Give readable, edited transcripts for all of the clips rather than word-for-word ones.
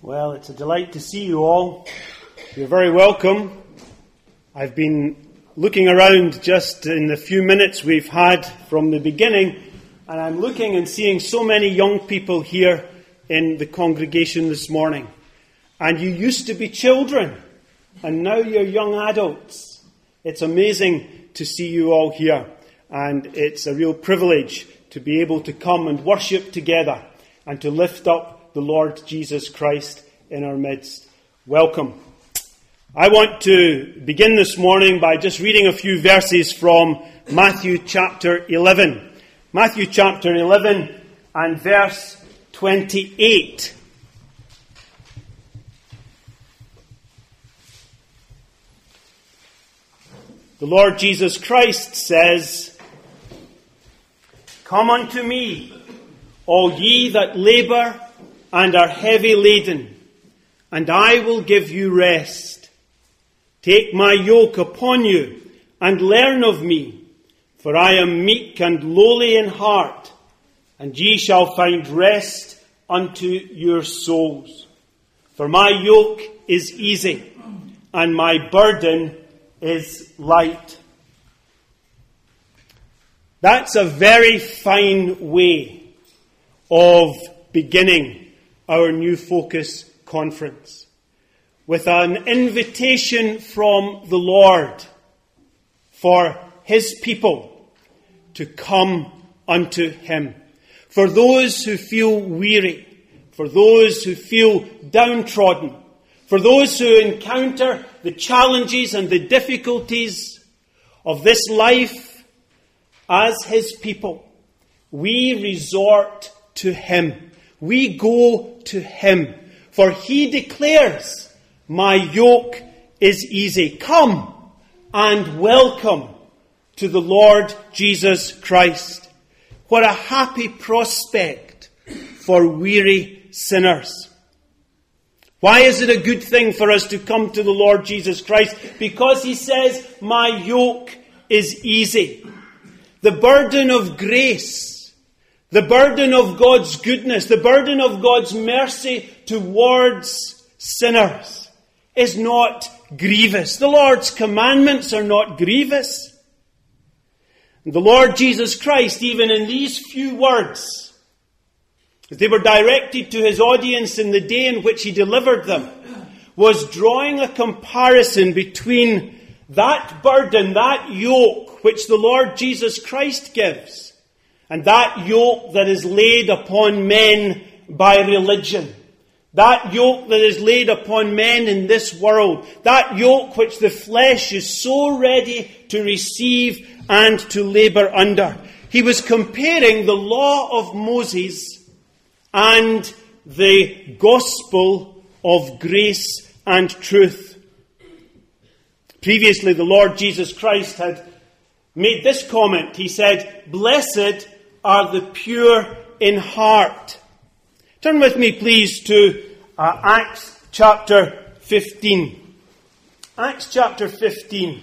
Well, it's a delight to see you all. You're very welcome. I've been looking around just in the few minutes we've had from the beginning, and I'm looking and seeing so many young people here in the congregation this morning. And you used to be children, and now you're young adults. It's amazing to see you all here, and it's a real privilege to be able to come and worship together and to lift up the Lord Jesus Christ in our midst. Welcome. I want to begin this morning by just reading a few verses from Matthew chapter 11. Matthew chapter 11 and verse 28. The Lord Jesus Christ says, "Come unto me, all ye that labour and are heavy laden, and I will give you rest. Take my yoke upon you, and learn of me, for I am meek and lowly in heart, and ye shall find rest unto your souls. For my yoke is easy, and my burden is light." That's a very fine way of beginning our New Focus conference, with an invitation from the Lord for His people to come unto Him. For those who feel weary, for those who feel downtrodden, for those who encounter the challenges and the difficulties of this life, as His people, we resort to Him. We go to Him, for He declares, "My yoke is easy." Come and welcome to the Lord Jesus Christ. What a happy prospect for weary sinners. Why is it a good thing for us to come to the Lord Jesus Christ? Because He says, "My yoke is easy." The burden of grace, the burden of God's goodness, the burden of God's mercy towards sinners is not grievous. The Lord's commandments are not grievous. And the Lord Jesus Christ, even in these few words, as they were directed to His audience in the day in which He delivered them, was drawing a comparison between that burden, that yoke which the Lord Jesus Christ gives, and that yoke that is laid upon men by religion. That yoke that is laid upon men in this world. That yoke which the flesh is so ready to receive and to labour under. He was comparing the law of Moses and the gospel of grace and truth. Previously, the Lord Jesus Christ had made this comment. He said, "Blessed are the pure in heart." Turn with me, please, to Acts chapter 15. Acts chapter 15.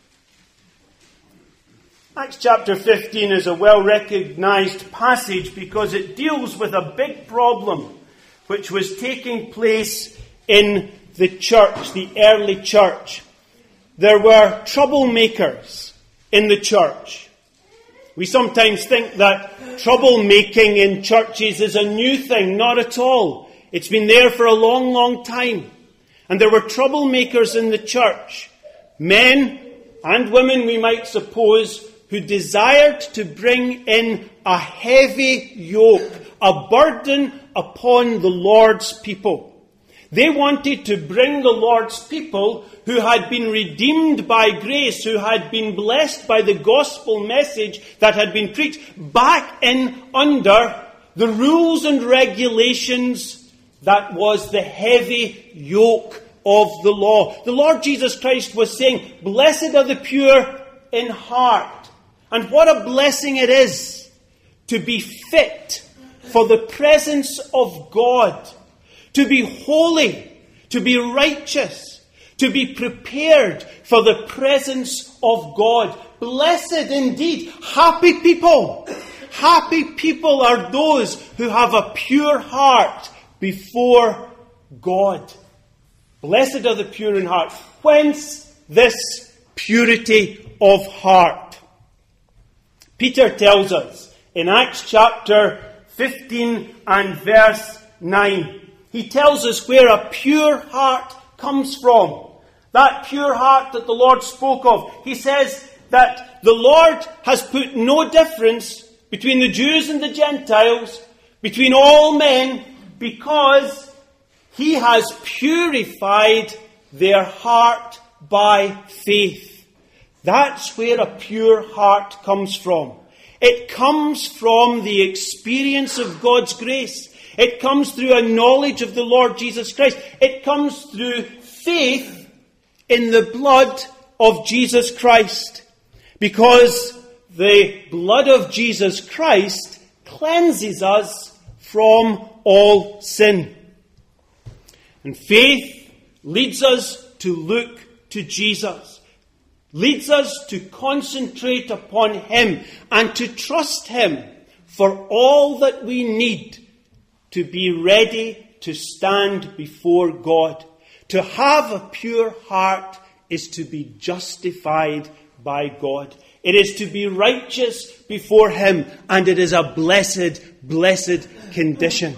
Acts chapter 15 is a well-recognized passage because it deals with a big problem which was taking place in the church, the early church. There were troublemakers in the church. We sometimes think that troublemaking in churches is a new thing. Not at all. It's been there for a long, long time. And there were troublemakers in the church. Men and women, we might suppose, who desired to bring in a heavy yoke, a burden upon the Lord's people. They wanted to bring the Lord's people, who had been redeemed by grace, who had been blessed by the gospel message that had been preached, back in under the rules and regulations that was the heavy yoke of the law. The Lord Jesus Christ was saying, "Blessed are the pure in heart." And what a blessing it is to be fit for the presence of God, to be holy, to be righteous, to be prepared for the presence of God. Blessed indeed, happy people. Happy people are those who have a pure heart before God. Blessed are the pure in heart. Whence this purity of heart? Peter tells us in Acts chapter 15 and verse 9. He tells us where a pure heart comes from. That pure heart that the Lord spoke of. He says that the Lord has put no difference between the Jews and the Gentiles, between all men, because He has purified their heart by faith. That's where a pure heart comes from. It comes from the experience of God's grace. It comes through a knowledge of the Lord Jesus Christ. It comes through faith in the blood of Jesus Christ. Because the blood of Jesus Christ cleanses us from all sin. And faith leads us to look to Jesus. Leads us to concentrate upon Him and to trust Him for all that we need to be ready to stand before God. To have a pure heart is to be justified by God. It is to be righteous before Him, and it is a blessed, blessed condition.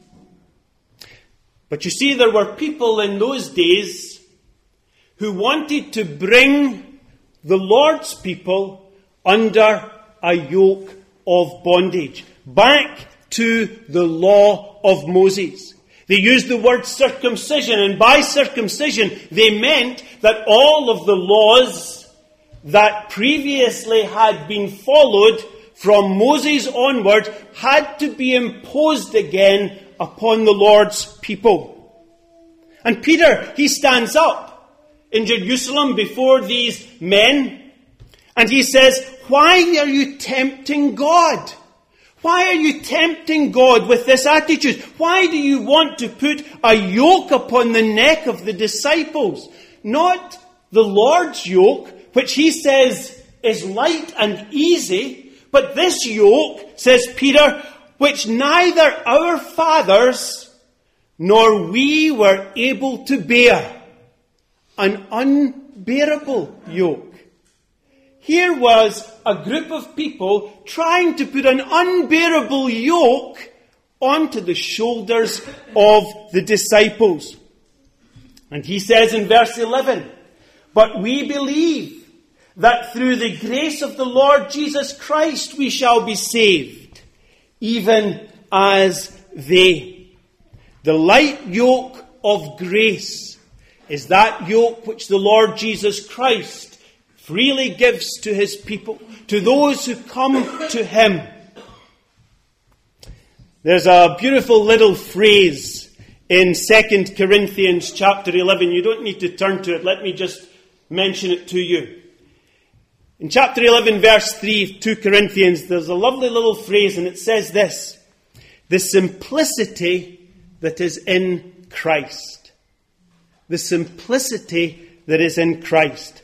But you see, there were people in those days who wanted to bring the Lord's people under a yoke of bondage, back to the law of Moses. They used the word circumcision, and by circumcision they meant that all of the laws that previously had been followed from Moses onward had to be imposed again upon the Lord's people. And Peter, he stands up in Jerusalem before these men, and he says, "Why are you tempting God? Why are you tempting God with this attitude? Why do you want to put a yoke upon the neck of the disciples? Not the Lord's yoke, which He says is light and easy, but this yoke, says Peter, which neither our fathers nor we were able to bear. An unbearable yoke." Here was a group of people trying to put an unbearable yoke onto the shoulders of the disciples. And he says in verse 11, "But we believe that through the grace of the Lord Jesus Christ we shall be saved, even as they." The light yoke of grace is that yoke which the Lord Jesus Christ freely gives to His people, to those who come to Him. There's a beautiful little phrase in 2 Corinthians chapter 11. You don't need to turn to it. Let me just mention it to you. In chapter 11, verse 3 of 2 Corinthians, there's a lovely little phrase, and it says this: "The simplicity that is in Christ." The simplicity that is in Christ.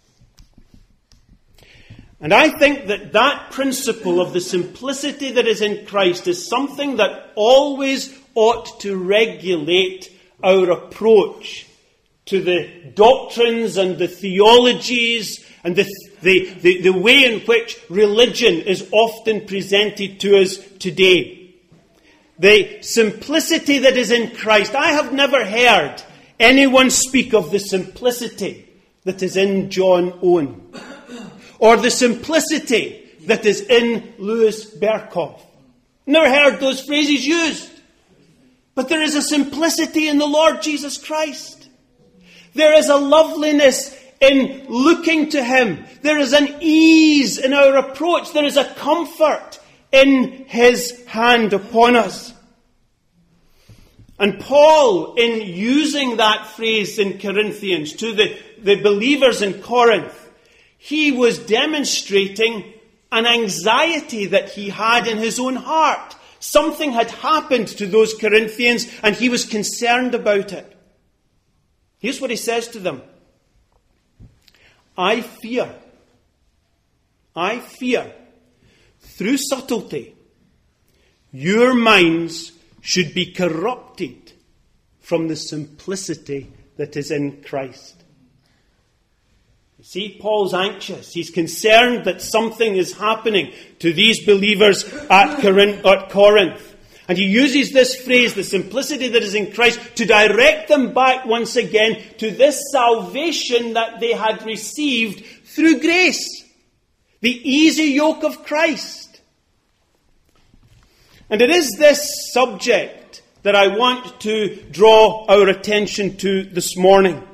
And I think that that principle of the simplicity that is in Christ is something that always ought to regulate our approach to the doctrines and the theologies and the way in which religion is often presented to us today. The simplicity that is in Christ. I have never heard anyone speak of the simplicity that is in John Owen, or the simplicity that is in Louis Berkhoff. Never heard those phrases used. But there is a simplicity in the Lord Jesus Christ. There is a loveliness in looking to Him. There is an ease in our approach. There is a comfort in His hand upon us. And Paul, in using that phrase in Corinthians to the believers in Corinth, he was demonstrating an anxiety that he had in his own heart. Something had happened to those Corinthians, and he was concerned about it. Here's what he says to them: I fear, through subtlety, your minds should be corrupted from the simplicity that is in Christ. You see, Paul's anxious. He's concerned that something is happening to these believers at Corinth. And he uses this phrase, the simplicity that is in Christ, to direct them back once again to this salvation that they had received through grace. The easy yoke of Christ. And it is this subject that I want to draw our attention to this morning.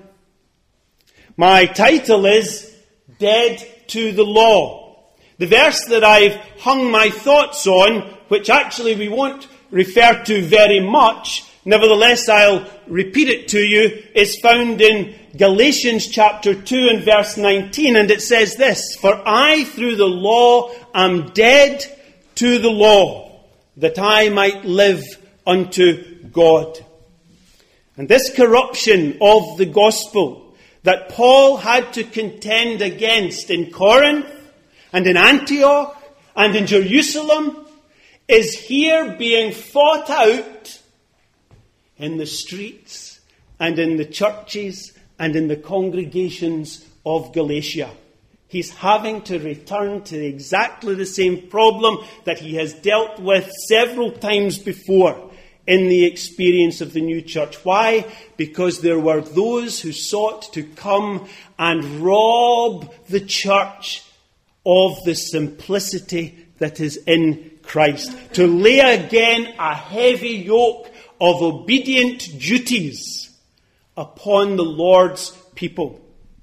My title is Dead to the Law. The verse that I've hung my thoughts on, which actually we won't refer to very much, nevertheless I'll repeat it to you, is found in Galatians chapter 2 and verse 19, and it says this: "For I through the law am dead to the law, that I might live unto God." And this corruption of the gospel that Paul had to contend against in Corinth and in Antioch and in Jerusalem is here being fought out in the streets and in the churches and in the congregations of Galatia. He's having to return to exactly the same problem that he has dealt with several times before in the experience of the new church. Why? Because there were those who sought to come and rob the church of the simplicity that is in Christ. To lay again a heavy yoke of obedient duties upon the Lord's people.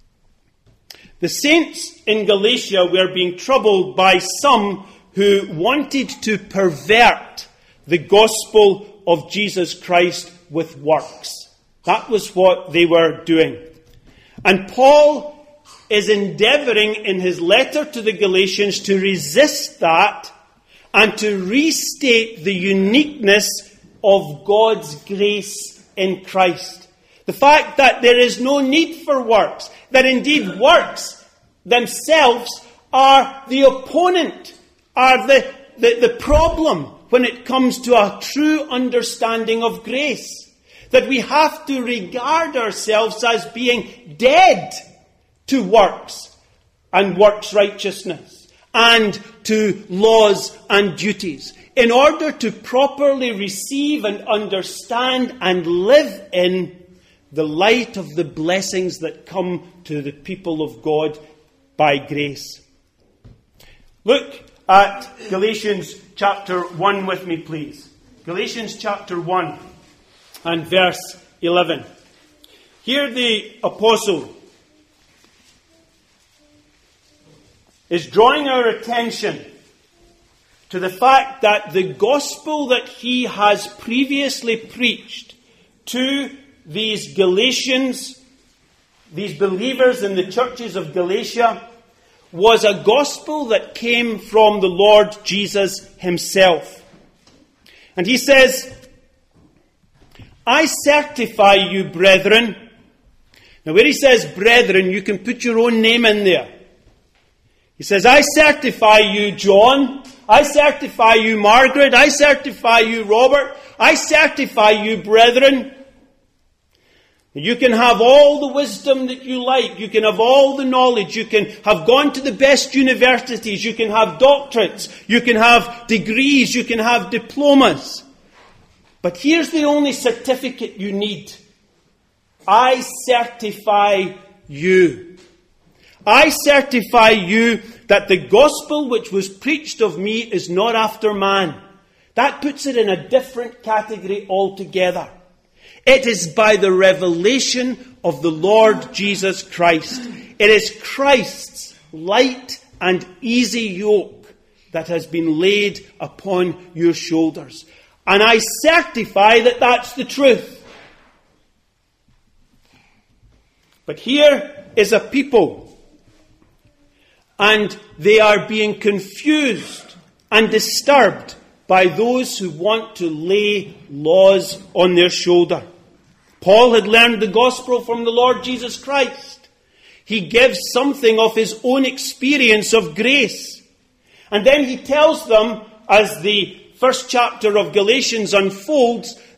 The saints in Galatia were being troubled by some who wanted to pervert the gospel of Jesus Christ with works. That was what they were doing. And Paul is endeavouring in his letter to the Galatians to resist that and to restate the uniqueness of God's grace in Christ. The fact that there is no need for works, that indeed works themselves are the opponent, are the problem when it comes to a true understanding of grace. That we have to regard ourselves as being dead to works and works righteousness and to laws and duties in order to properly receive and understand and live in the light of the blessings that come to the people of God by grace. Look at Galatians chapter 1 with me, please. Galatians chapter 1 and verse 11. Here the apostle is drawing our attention to the fact that the gospel that he has previously preached to these Galatians, these believers in the churches of Galatia, was a gospel that came from the Lord Jesus himself. And he says, "I certify you, brethren." Now where he says brethren, you can put your own name in there. He says, "I certify you, John. I certify you, Margaret. I certify you, Robert. I certify you, brethren." You can have all the wisdom that you like. You can have all the knowledge. You can have gone to the best universities. You can have doctorates. You can have degrees. You can have diplomas. But here's the only certificate you need. I certify you. I certify you that the gospel which was preached of me is not after man. That puts it in a different category altogether. It is by the revelation of the Lord Jesus Christ. It is Christ's light and easy yoke that has been laid upon your shoulders. And I certify that that's the truth. But here is a people, and they are being confused and disturbed by those who want to lay laws on their shoulder. Paul had learned the gospel from the Lord Jesus Christ. He gives something of his own experience of grace. And then he tells them, as the first chapter of Galatians unfolds,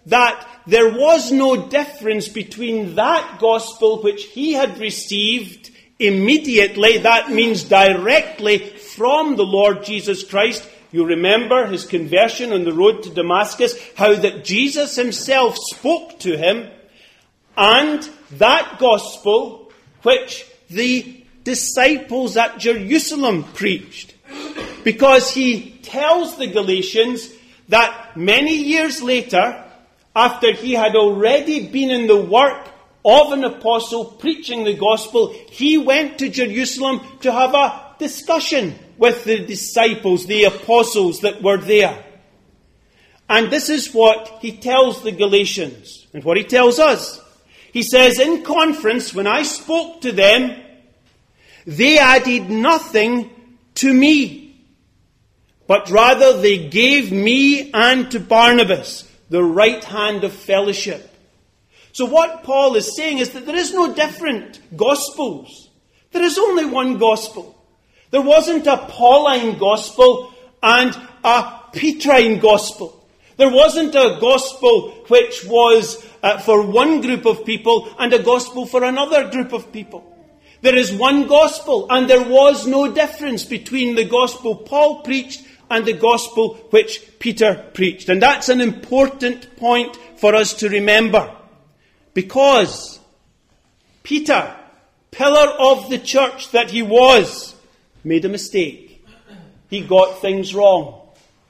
that there was no difference between that gospel which he had received immediately, that means directly from the Lord Jesus Christ. You remember his conversion on the road to Damascus, how that Jesus himself spoke to him, and that gospel which the disciples at Jerusalem preached. Because he tells the Galatians that many years later, after he had already been in the work of an apostle preaching the gospel, he went to Jerusalem to have a discussion with the disciples, the apostles that were there. And this is what he tells the Galatians, and what he tells us. He says, in conference, when I spoke to them, they added nothing to me, but rather they gave me and to Barnabas the right hand of fellowship. So what Paul is saying is that there is no different gospels. There is only one gospel. There wasn't a Pauline gospel and a Petrine gospel. There wasn't a gospel which was for one group of people and a gospel for another group of people. There is one gospel, and there was no difference between the gospel Paul preached and the gospel which Peter preached. And that's an important point for us to remember. Because Peter, pillar of the church that he was, made a mistake. He got things wrong.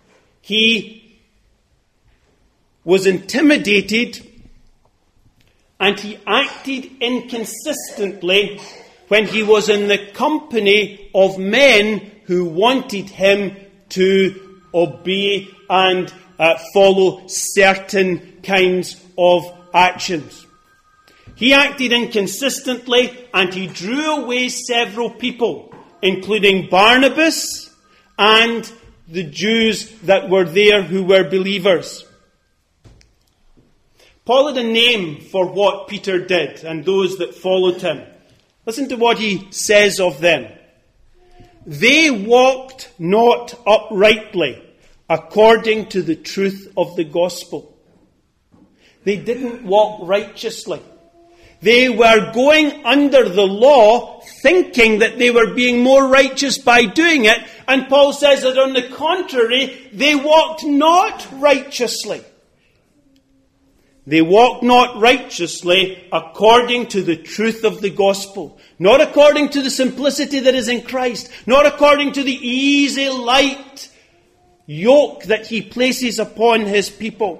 He was intimidated and he acted inconsistently when he was in the company of men who wanted him to obey and follow certain kinds of actions. He acted inconsistently and he drew away several people, including Barnabas and the Jews that were there who were believers. Paul had a name for what Peter did and those that followed him. Listen to what he says of them. They walked not uprightly according to the truth of the gospel. They didn't walk righteously. They were going under the law, thinking that they were being more righteous by doing it. And Paul says that on the contrary, they walked not righteously. They walked not righteously according to the truth of the gospel. Not according to the simplicity that is in Christ. Not according to the easy, light yoke that he places upon his people.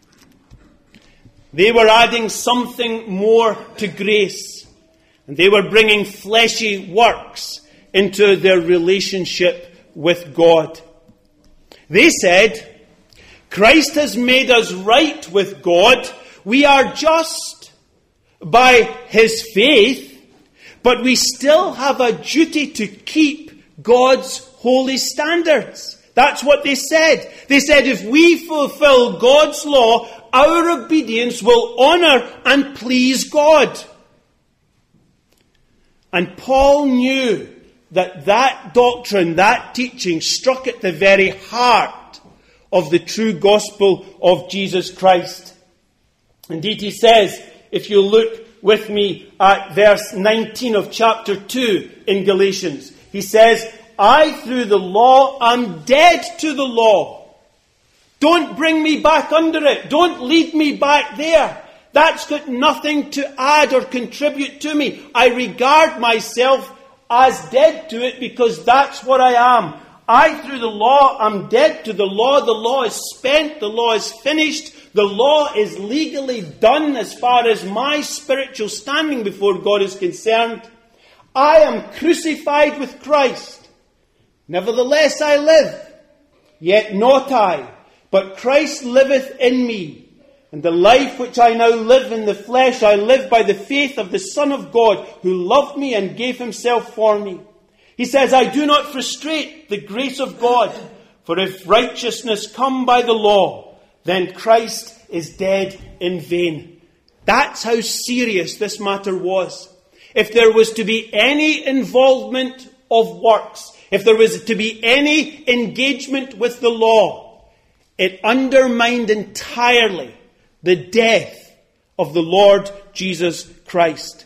They were adding something more to grace. And they were bringing fleshy works into their relationship with God. They said, Christ has made us right with God. We are just by his faith, but we still have a duty to keep God's holy standards. That's what they said. They said if we fulfill God's law, our obedience will honour and please God. And Paul knew that doctrine, that teaching, struck at the very heart of the true gospel of Jesus Christ. Indeed, he says, if you look with me at verse 19 of chapter 2 in Galatians, he says, I through the law am dead to the law. Don't bring me back under it. Don't lead me back there. That's got nothing to add or contribute to me. I regard myself as dead to it because that's what I am. I, through the law, am dead to the law. The law is spent. The law is finished. The law is legally done as far as my spiritual standing before God is concerned. I am crucified with Christ. Nevertheless I live, yet not I, but Christ liveth in me. And the life which I now live in the flesh, I live by the faith of the Son of God, who loved me and gave himself for me. He says, I do not frustrate the grace of God, for if righteousness come by the law, then Christ is dead in vain. That's how serious this matter was. If there was to be any involvement of works, if there was to be any engagement with the law, it undermined entirely the death of the Lord Jesus Christ.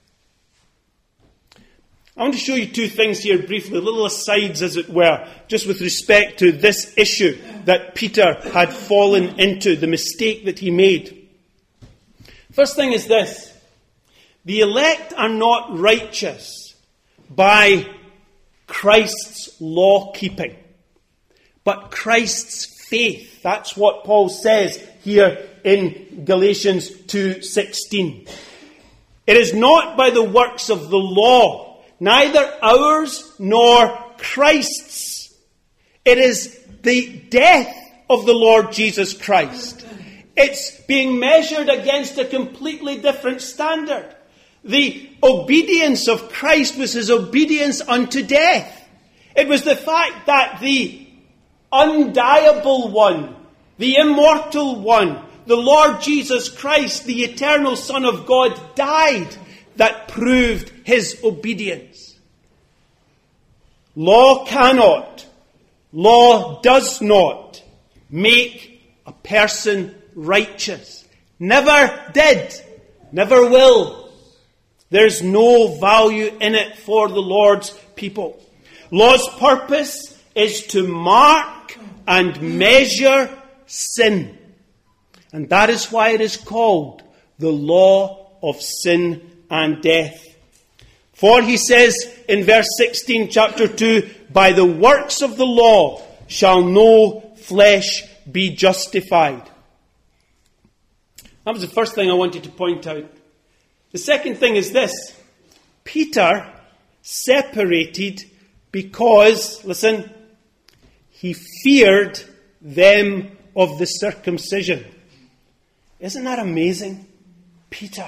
I want to show you two things here briefly, little asides as it were, just with respect to this issue that Peter had fallen into, the mistake that he made. First thing is this: the elect are not righteous by Christ's law-keeping, but Christ's faith. That's what Paul says here in Galatians 2:16. It is not by the works of the law, neither ours nor Christ's. It is the death of the Lord Jesus Christ. It's being measured against a completely different standard. The obedience of Christ was his obedience unto death. It was the fact that the undiable one, the immortal one, the Lord Jesus Christ, the eternal Son of God, died that proved his obedience. Law cannot, law does not make a person righteous. Never did, never will. There's no value in it for the Lord's people. Law's purpose is to mark and measure sin. And that is why it is called the law of sin and death. For he says in verse 16, chapter 2, by the works of the law shall no flesh be justified. That was the first thing I wanted to point out. The second thing is this: Peter separated because, listen, he feared them of the circumcision. Isn't that amazing? Peter,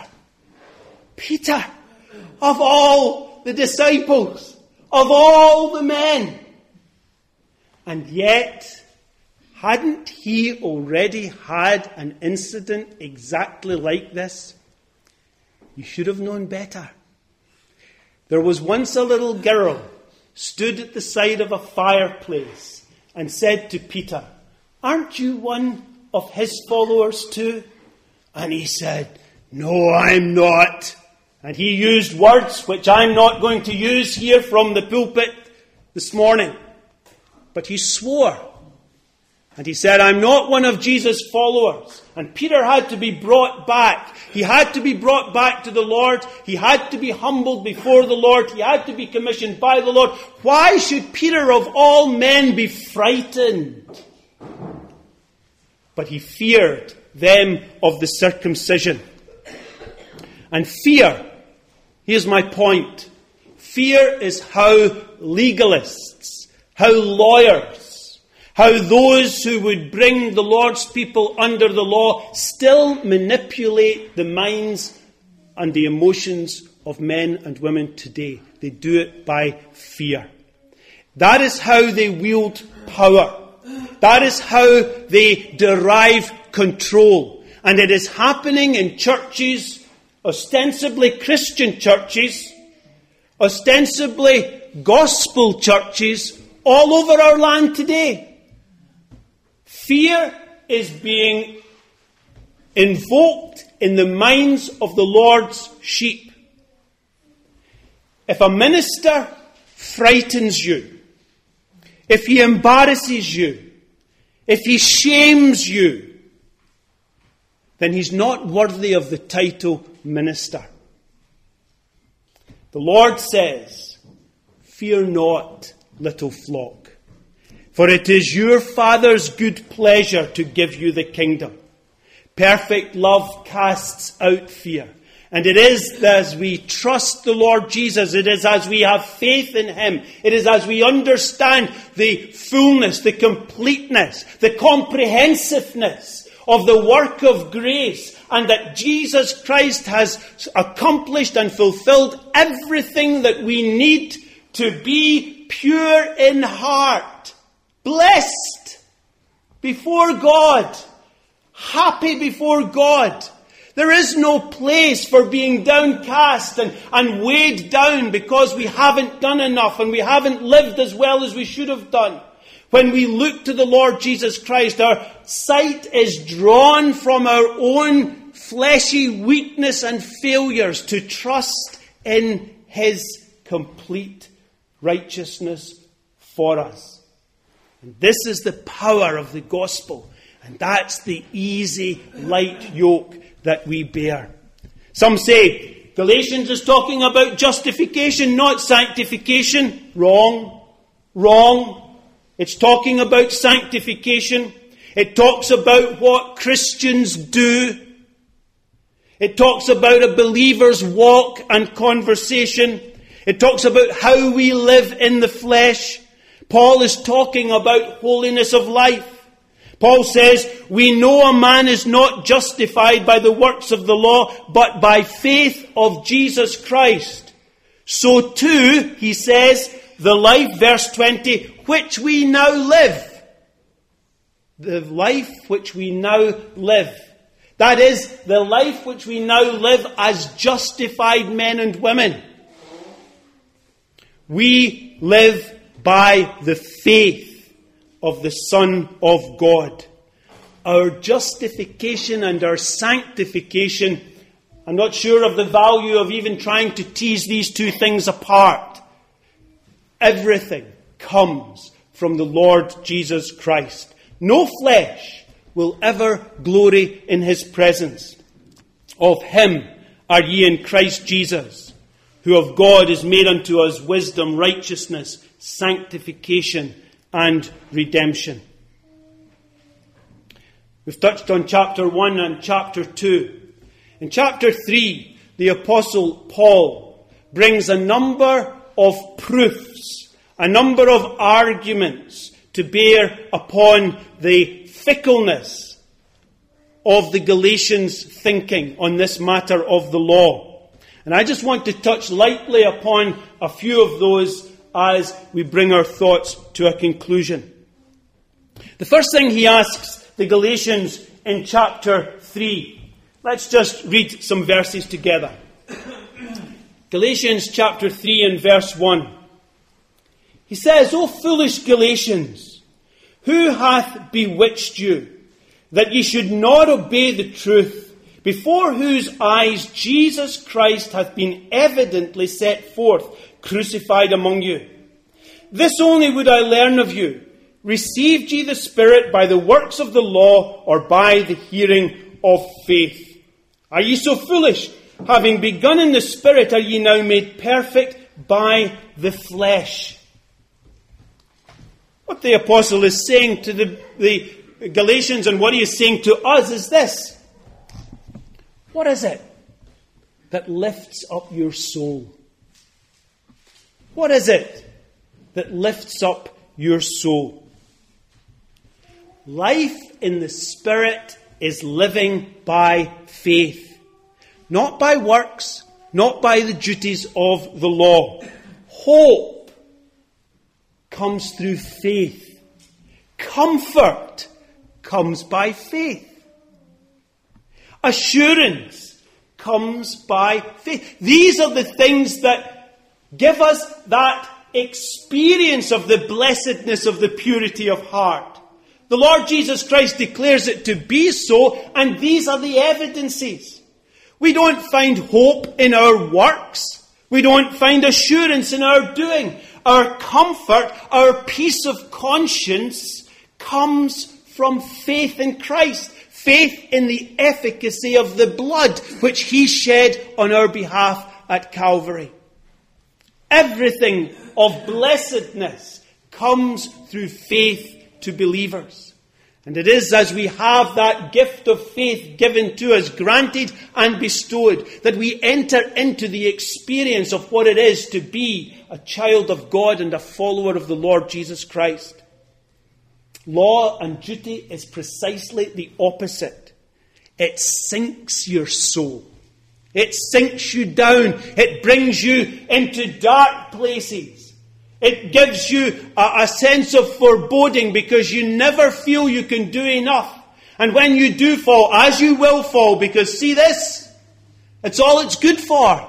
of all the disciples, of all the men. And yet, hadn't he already had an incident exactly like this? You should have known better. There was once a little girl stood at the side of a fireplace and said to Peter, "Aren't you one of his followers too?" And he said, "No, I'm not." And he used words which I'm not going to use here from the pulpit this morning. But he swore. And he said, "I'm not one of Jesus' followers." And Peter had to be brought back. He had to be brought back to the Lord. He had to be humbled before the Lord. He had to be commissioned by the Lord. Why should Peter of all men be frightened? But he feared them of the circumcision. And fear, here's my point. Fear is how legalists, how lawyers, how those who would bring the Lord's people under the law still manipulate the minds and the emotions of men and women today. They do it by fear. That is how they wield power. That is how they derive control. And it is happening in churches, ostensibly Christian churches, ostensibly gospel churches, all over our land today. Fear is being invoked in the minds of the Lord's sheep. If a minister frightens you, if he embarrasses you, if he shames you, then he's not worthy of the title minister. The Lord says, "Fear not, little flock, for it is your Father's good pleasure to give you the kingdom. Perfect love casts out fear." And it is as we trust the Lord Jesus, it is as we have faith in him, it is as we understand the fullness, the completeness, the comprehensiveness of the work of grace, and that Jesus Christ has accomplished and fulfilled everything that we need to be pure in heart, blessed before God, happy before God. There is no place for being downcast and weighed down because we haven't done enough and we haven't lived as well as we should have done. When we look to the Lord Jesus Christ, our sight is drawn from our own fleshy weakness and failures to trust in His complete righteousness for us. And this is the power of the gospel. And that's the easy, light yoke that we bear. Some say Galatians is talking about justification, not sanctification. Wrong. It's talking about sanctification. It talks about what Christians do. It talks about a believer's walk and conversation. It talks about how we live in the flesh. Paul is talking about holiness of life. Paul says, we know a man is not justified by the works of the law, but by faith of Jesus Christ. So too, he says, the life, verse 20, which we now live. The life which we now live. That is, the life which we now live as justified men and women. We live by the faith of the Son of God. Our justification and our sanctification, I'm not sure of the value of even trying to tease these two things apart. Everything comes from the Lord Jesus Christ. No flesh will ever glory in His presence. Of Him are ye in Christ Jesus, who of God is made unto us wisdom, righteousness, sanctification, and redemption. We've touched on chapter 1 and chapter 2. In chapter 3, the Apostle Paul brings a number of proofs, a number of arguments to bear upon the fickleness of the Galatians' thinking on this matter of the law. And I just want to touch lightly upon a few of those as we bring our thoughts to a conclusion. The first thing he asks the Galatians in chapter 3. Let's just read some verses together. Galatians chapter 3 and verse 1. He says, O foolish Galatians, who hath bewitched you, that ye should not obey the truth, before whose eyes Jesus Christ hath been evidently set forth, crucified among you? This only would I learn of you. Received ye the Spirit by the works of the law, or by the hearing of faith? Are ye so foolish? Having begun in the Spirit, are ye now made perfect by the flesh? What the apostle is saying to the Galatians, and what he is saying to us, is this. What is it that lifts up your soul? What is it that lifts up your soul? Life in the Spirit is living by faith. Not by works, not by the duties of the law. Hope comes through faith. Comfort comes by faith. Assurance comes by faith. These are the things that give us that experience of the blessedness of the purity of heart. The Lord Jesus Christ declares it to be so, and these are the evidences. We don't find hope in our works. We don't find assurance in our doing. Our comfort, our peace of conscience comes from faith in Christ. Faith in the efficacy of the blood which He shed on our behalf at Calvary. Everything of blessedness comes through faith to believers. And it is as we have that gift of faith given to us, granted and bestowed, that we enter into the experience of what it is to be a child of God and a follower of the Lord Jesus Christ. Law and duty is precisely the opposite. It sinks your soul. It sinks you down. It brings you into dark places. It gives you a sense of foreboding because you never feel you can do enough. And when you do fall, as you will fall, because see this? It's all it's good for.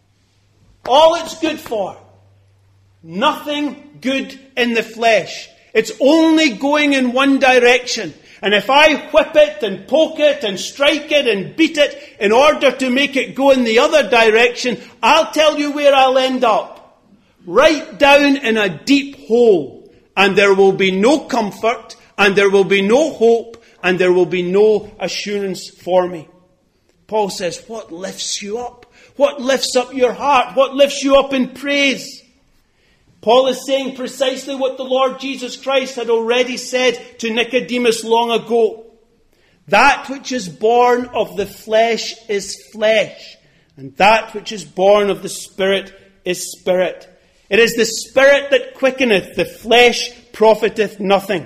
All it's good for. Nothing good in the flesh. It's only going in one direction. And if I whip it and poke it and strike it and beat it in order to make it go in the other direction, I'll tell you where I'll end up. Right down in a deep hole. And there will be no comfort, and there will be no hope, and there will be no assurance for me. Paul says, what lifts you up? What lifts up your heart? What lifts you up in praise? Paul is saying precisely what the Lord Jesus Christ had already said to Nicodemus long ago. That which is born of the flesh is flesh, and that which is born of the Spirit is spirit. It is the Spirit that quickeneth, the flesh profiteth nothing.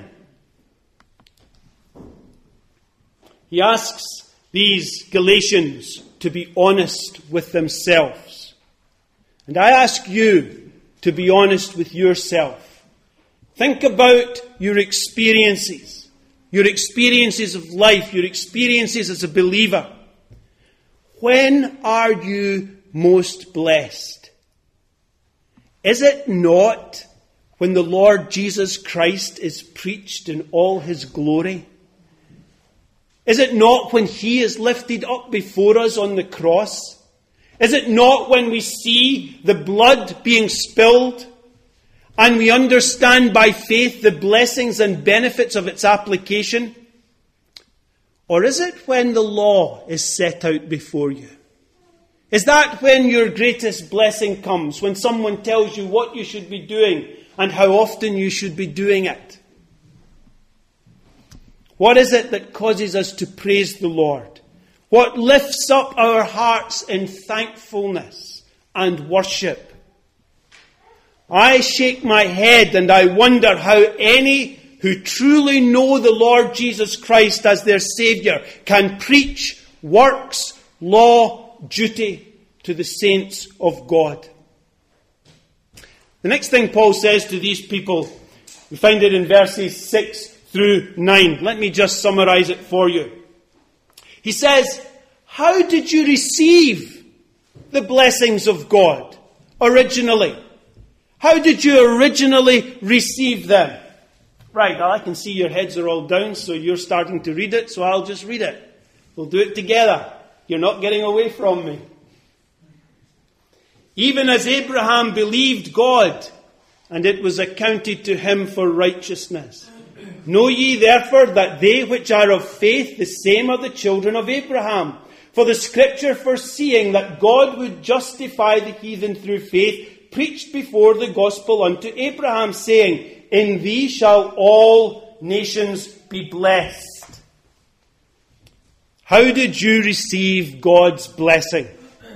He asks these Galatians to be honest with themselves. And I ask you to be honest with yourself. Think about your experiences of life, your experiences as a believer. When are you most blessed? Is it not when the Lord Jesus Christ is preached in all his glory? Is it not when he is lifted up before us on the cross? Is it not when we see the blood being spilled and we understand by faith the blessings and benefits of its application? Or is it when the law is set out before you? Is that when your greatest blessing comes? When someone tells you what you should be doing and how often you should be doing it? What is it that causes us to praise the Lord? What lifts up our hearts in thankfulness and worship? I shake my head and I wonder how any who truly know the Lord Jesus Christ as their Saviour can preach works, law, duty to the saints of God. The next thing Paul says to these people, we find it in verses 6 through 9. Let me just summarize it for you. He says, how did you receive the blessings of God originally? How did you originally receive them? Right, well, I can see your heads are all down, so you're starting to read it, so I'll just read it. We'll do it together. You're not getting away from me. Even as Abraham believed God, and it was accounted to him for righteousness. Know ye therefore that they which are of faith, the same are the children of Abraham. For the Scripture, foreseeing that God would justify the heathen through faith, preached before the gospel unto Abraham, saying, in thee shall all nations be blessed. How did you receive God's blessing?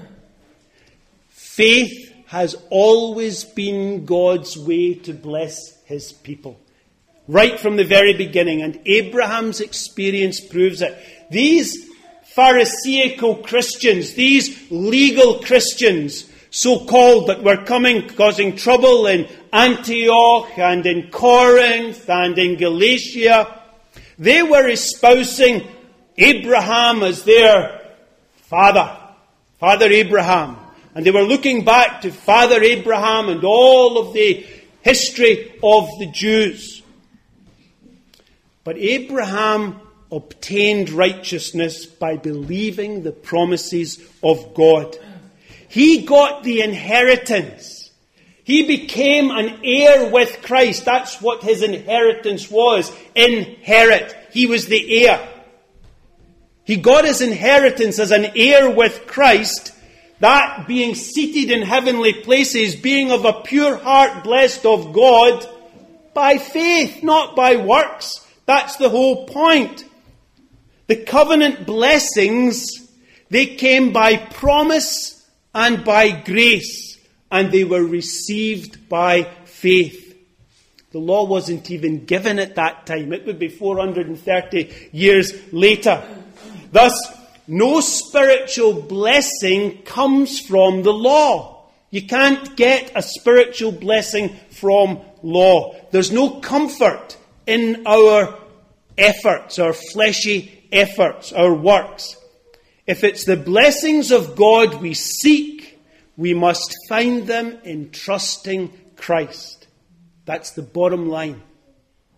Faith has always been God's way to bless his people. Right from the very beginning, and Abraham's experience proves it. These Pharisaical Christians, these legal Christians, so-called, that were causing trouble in Antioch and in Corinth and in Galatia, they were espousing Abraham as their father, Father Abraham. And they were looking back to Father Abraham and all of the history of the Jews. But Abraham obtained righteousness by believing the promises of God. He got the inheritance. He became an heir with Christ. That's what his inheritance was. Inherit. He was the heir. He got his inheritance as an heir with Christ, that being seated in heavenly places, being of a pure heart, blessed of God, by faith, not by works. That's the whole point. The covenant blessings, they came by promise and by grace, and they were received by faith. The law wasn't even given at that time. It would be 430 years later. Thus, no spiritual blessing comes from the law. You can't get a spiritual blessing from law. There's no comfort in our efforts, our fleshy efforts, our works. If it's the blessings of God we seek, we must find them in trusting Christ. That's the bottom line.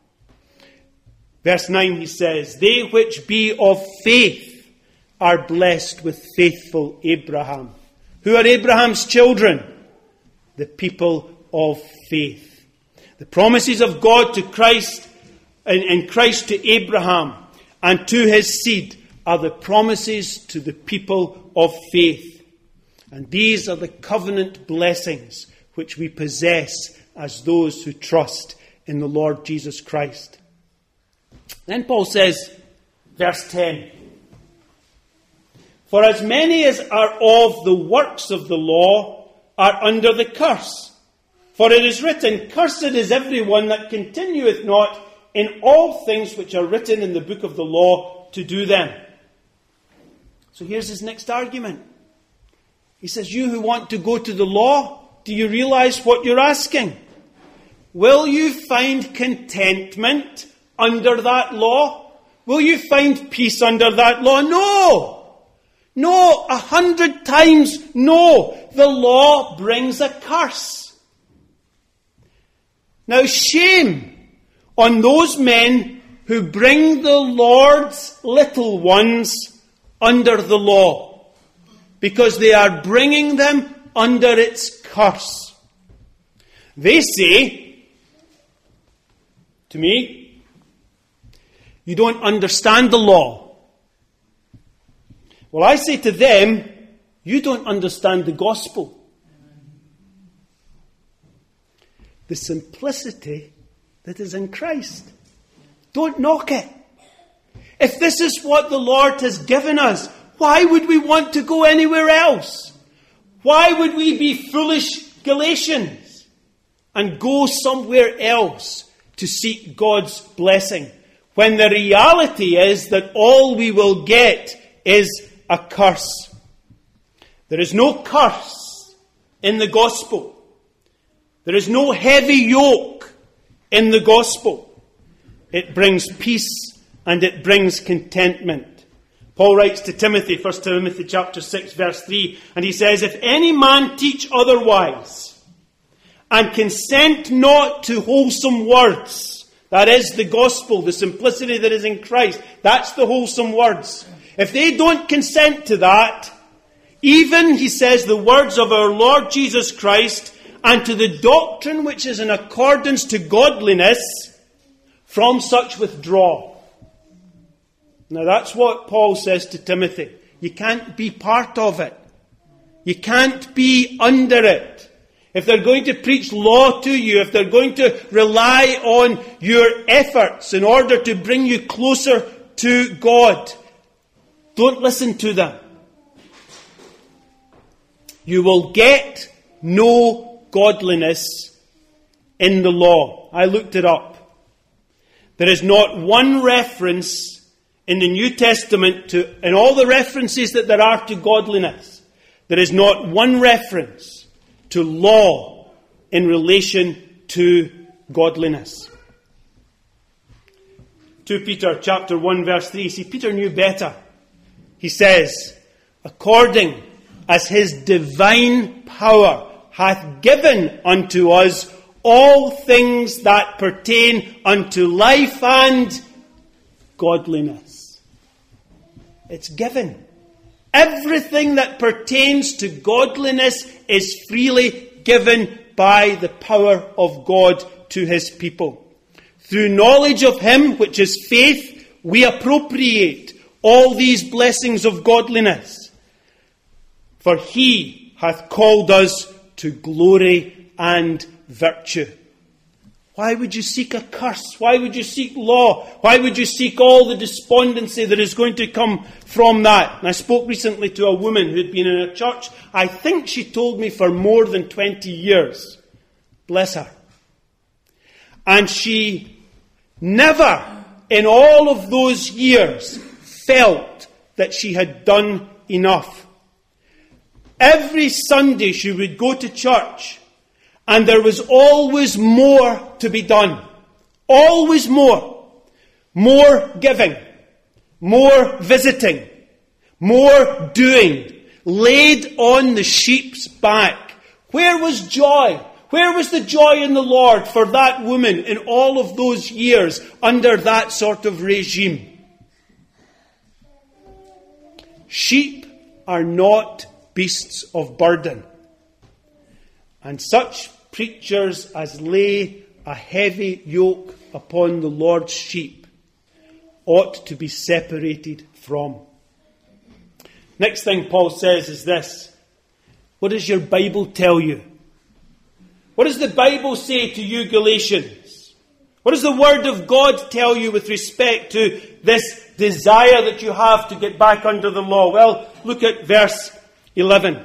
Verse 9 he says, they which be of faith are blessed with faithful Abraham. Who are Abraham's children? The people of faith. The promises of God to Christ, in Christ to Abraham and to his seed, are the promises to the people of faith. And these are the covenant blessings which we possess as those who trust in the Lord Jesus Christ. Then Paul says, verse 10, for as many as are of the works of the law are under the curse. For it is written, cursed is everyone that continueth not in all things which are written in the book of the law to do them. So here's his next argument. He says, you who want to go to the law, do you realize what you're asking? Will you find contentment under that law? Will you find peace under that law? No! No, 100 times no. The law brings a curse. Now shame on those men who bring the Lord's little ones under the law, because they are bringing them under its curse. They say to me, you don't understand the law. Well, I say to them, you don't understand the gospel. The simplicity that is in Christ. Don't knock it. If this is what the Lord has given us, why would we want to go anywhere else? Why would we be foolish Galatians and go somewhere else to seek God's blessing, when the reality is that all we will get is a curse? There is no curse in the gospel. There is no heavy yoke in the gospel. It brings peace and it brings contentment. Paul writes to Timothy, 1 Timothy chapter 6, verse 3, and he says, if any man teach otherwise, and consent not to wholesome words, that is the gospel, the simplicity that is in Christ, that's the wholesome words. If they don't consent to that, even, he says, the words of our Lord Jesus Christ, and to the doctrine which is in accordance to godliness, from such withdraw. Now that's what Paul says to Timothy. You can't be part of it. You can't be under it. If they're going to preach law to you, if they're going to rely on your efforts in order to bring you closer to God, don't listen to them. You will get no godliness in the law. I looked it up. There is not one reference in the New Testament to, in all the references that there are to godliness, there is not one reference to law in relation to godliness. 2 Peter chapter 1 verse 3. See, Peter knew better. He says, according as his divine power hath given unto us all things that pertain unto life and godliness. It's given. Everything that pertains to godliness is freely given by the power of God to his people. Through knowledge of him, which is faith, we appropriate all these blessings of godliness. For he hath called us to glory and virtue. Why would you seek a curse? Why would you seek law? Why would you seek all the despondency that is going to come from that? And I spoke recently to a woman who had been in a church, I think she told me, for more than 20 years. Bless her. And she never, in all of those years, felt that she had done enough. Every Sunday she would go to church, and there was always more to be done. Always more. More giving. More visiting. More doing. Laid on the sheep's back. Where was joy? Where was the joy in the Lord for that woman in all of those years under that sort of regime? Sheep are not beasts of burden. And such preachers as lay a heavy yoke upon the Lord's sheep ought to be separated from. Next thing Paul says is this. What does your Bible tell you? What does the Bible say to you, Galatians? What does the Word of God tell you with respect to this desire that you have to get back under the law? Well, look at verse 11.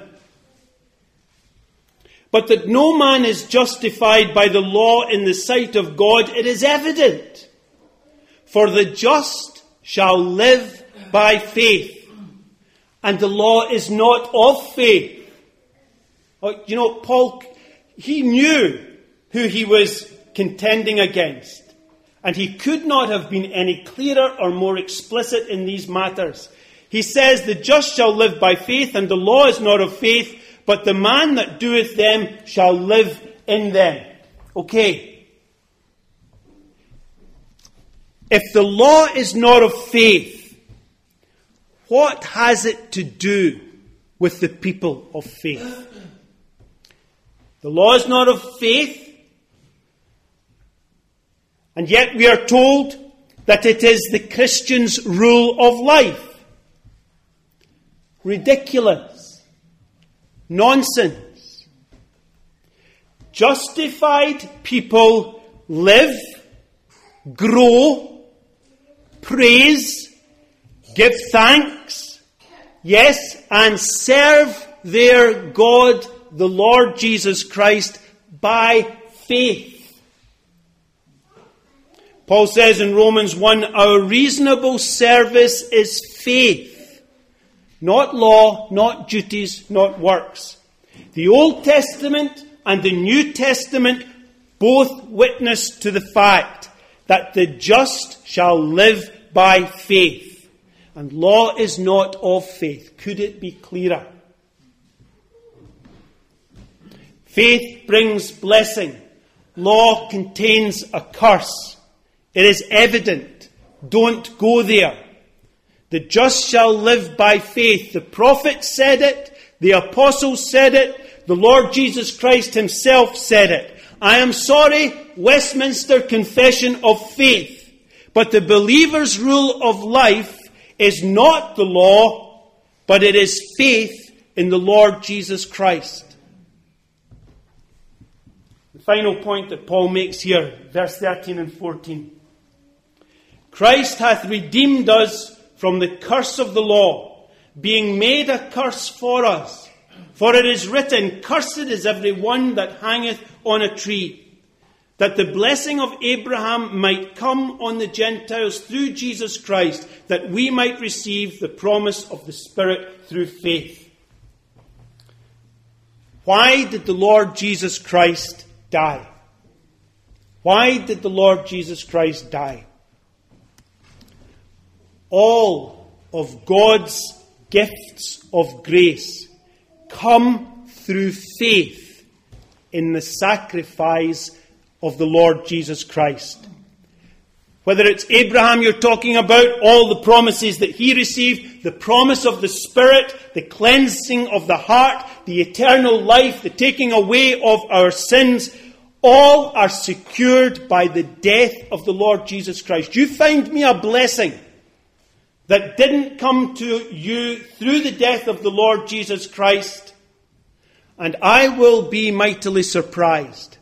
But that no man is justified by the law in the sight of God, it is evident. For the just shall live by faith. And the law is not of faith. You know, Paul, he knew who he was contending against. And he could not have been any clearer or more explicit in these matters. He says, the just shall live by faith, and the law is not of faith, but the man that doeth them shall live in them. Okay. If the law is not of faith, what has it to do with the people of faith? The law is not of faith, and yet we are told that it is the Christian's rule of life. Ridiculous. Nonsense. Justified people live, grow, praise, give thanks, yes, and serve their God, the Lord Jesus Christ, by faith. Paul says in Romans 1, our reasonable service is faith. Not law, not duties, not works. The Old Testament and the New Testament both witness to the fact that the just shall live by faith. And law is not of faith. Could it be clearer? Faith brings blessing. Law contains a curse. It is evident. Don't go there. The just shall live by faith. The prophet said it. The apostles said it. The Lord Jesus Christ himself said it. I am sorry, Westminster Confession of Faith. But the believer's rule of life is not the law, but it is faith in the Lord Jesus Christ. The final point that Paul makes here, verse 13 and 14. Christ hath redeemed us from the curse of the law, being made a curse for us. For it is written, cursed is every one that hangeth on a tree, that the blessing of Abraham might come on the Gentiles through Jesus Christ, that we might receive the promise of the Spirit through faith. Why did the Lord Jesus Christ die? Why did the Lord Jesus Christ die? All of God's gifts of grace come through faith in the sacrifice of the Lord Jesus Christ. Whether it's Abraham you're talking about, all the promises that he received, the promise of the Spirit, the cleansing of the heart, the eternal life, the taking away of our sins, all are secured by the death of the Lord Jesus Christ. You find me a blessing that didn't come to you through the death of the Lord Jesus Christ, and I will be mightily surprised.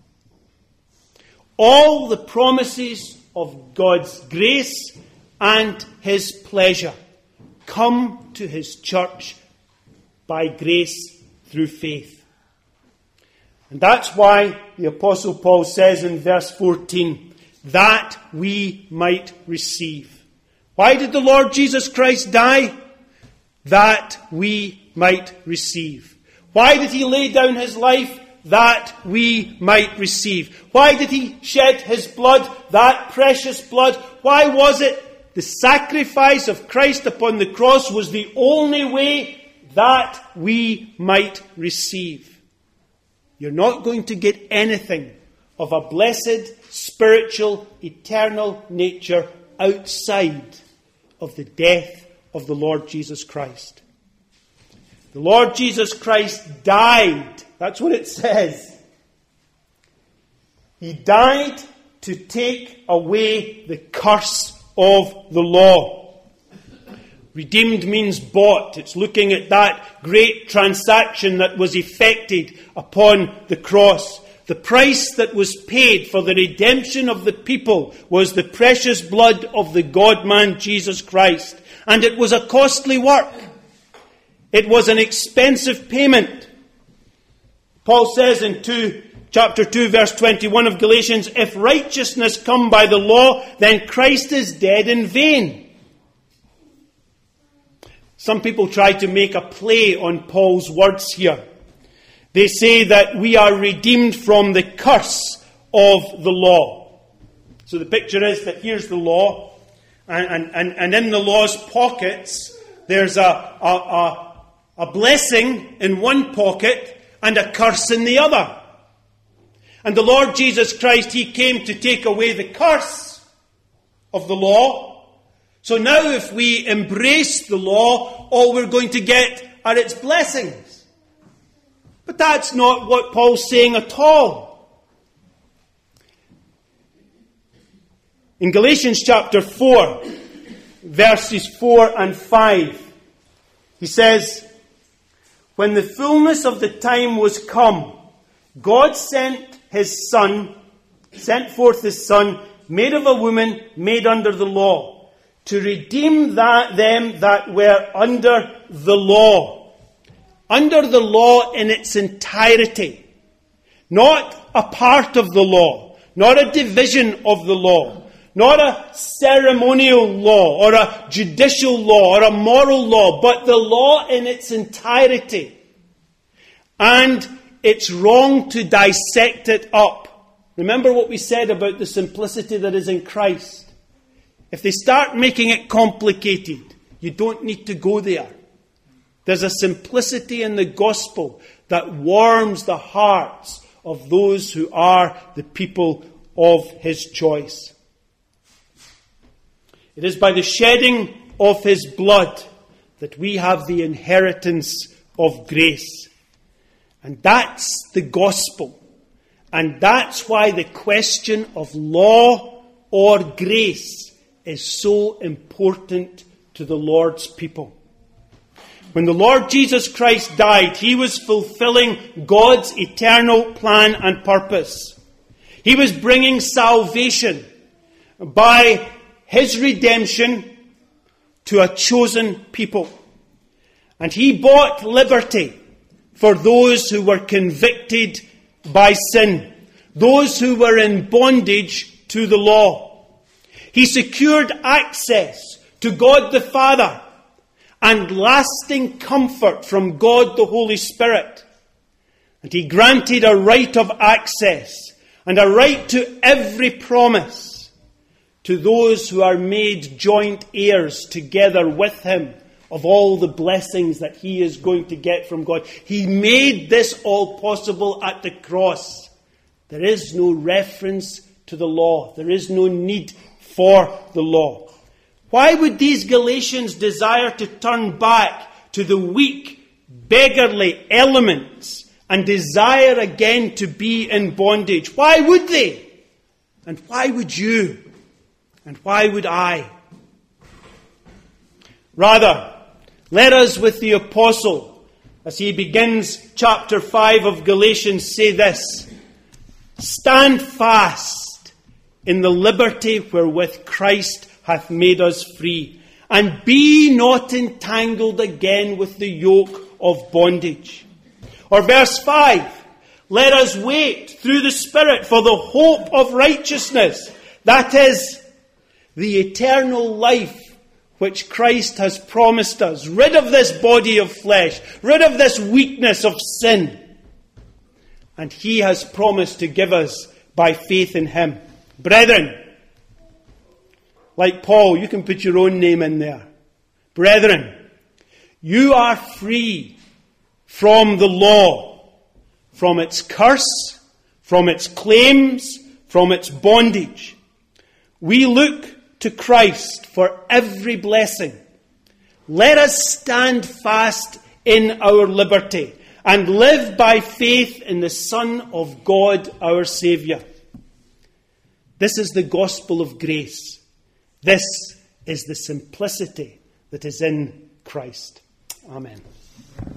All the promises of God's grace and his pleasure come to his church by grace through faith. And that's why the Apostle Paul says in verse 14, that we might receive. Why did the Lord Jesus Christ die? That we might receive. Why did he lay down his life? That we might receive. Why did he shed his blood? That precious blood. Why was it? The sacrifice of Christ upon the cross was the only way that we might receive. you're not going to get anything of a blessed, spiritual, eternal nature outside of the death of the Lord Jesus Christ. The Lord Jesus Christ died. That's what it says. He died to take away the curse of the law. Redeemed means bought. It's looking at that great transaction that was effected upon the cross. The price that was paid for the redemption of the people was the precious blood of the God-man Jesus Christ. And it was a costly work. It was an expensive payment. Paul says in chapter 2, verse 21 of Galatians, if righteousness come by the law, then Christ is dead in vain. Some people try to make a play on Paul's words here. They say that we are redeemed from the curse of the law. So the picture is that here's the law, and in the law's pockets, there's a blessing in one pocket and a curse in the other. And the Lord Jesus Christ, He came to take away the curse of the law. So now if we embrace the law, all we're going to get are its blessings. But that's not what Paul's saying at all. In Galatians chapter 4, verses 4 and 5, he says, when the fullness of the time was come, God sent forth His Son, made of a woman, made under the law, to redeem them that were under the law. Under the law in its entirety. Not a part of the law. Not a division of the law. Not a ceremonial law or a judicial law or a moral law. But the law in its entirety. And it's wrong to dissect it up. Remember what we said about the simplicity that is in Christ. If they start making it complicated, you don't need to go there. There's a simplicity in the gospel that warms the hearts of those who are the people of His choice. It is by the shedding of His blood that we have the inheritance of grace. And that's the gospel. And that's why the question of law or grace is so important to the Lord's people. When the Lord Jesus Christ died, He was fulfilling God's eternal plan and purpose. He was bringing salvation by His redemption to a chosen people. And He bought liberty for those who were convicted by sin, those who were in bondage to the law. He secured access to God the Father and lasting comfort from God the Holy Spirit. And He granted a right of access and a right to every promise to those who are made joint heirs together with Him of all the blessings that He is going to get from God. He made this all possible at the cross. There is no reference to the law. There is no need for the law. Why would these Galatians desire to turn back to the weak, beggarly elements and desire again to be in bondage? Why would they? And why would you? And why would I? Rather, let us with the apostle, as he begins chapter 5 of Galatians, say this: stand fast in the liberty wherewith Christ hath made us free, and be not entangled again with the yoke of bondage. Or verse 5, let us wait through the Spirit for the hope of righteousness, that is, the eternal life which Christ has promised us, rid of this body of flesh, rid of this weakness of sin. And He has promised to give us by faith in Him. Brethren, like Paul, you can put your own name in there. Brethren, you are free from the law from its curse, from its claims, from its bondage. We look to Christ for every blessing. Let us stand fast in our liberty and live by faith in the Son of God, our Saviour. This is the gospel of grace. This is the simplicity that is in Christ. Amen.